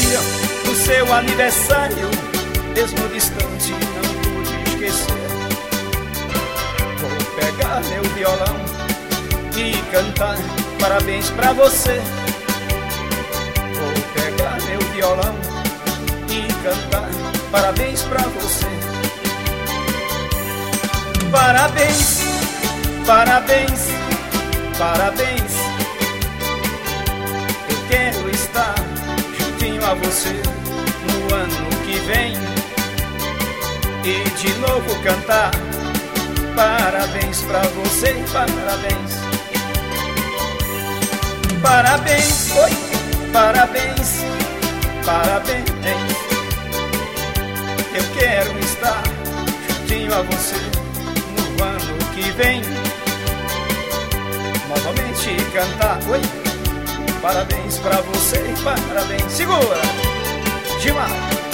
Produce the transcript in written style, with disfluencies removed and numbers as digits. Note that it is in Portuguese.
dia do seu aniversário, mesmo distante não pude esquecer. Vou pegar meu violão e cantar parabéns pra você. Vou pegar meu violão e cantar parabéns pra você. Parabéns, parabéns, parabéns. Eu quero estar juntinho a você no ano que vem e de novo cantar parabéns pra você, parabéns. Parabéns, oi, parabéns, parabéns. Eu quero estar juntinho a você no ano que vem, novamente cantar, oi, parabéns pra você, parabéns. Segura, demais.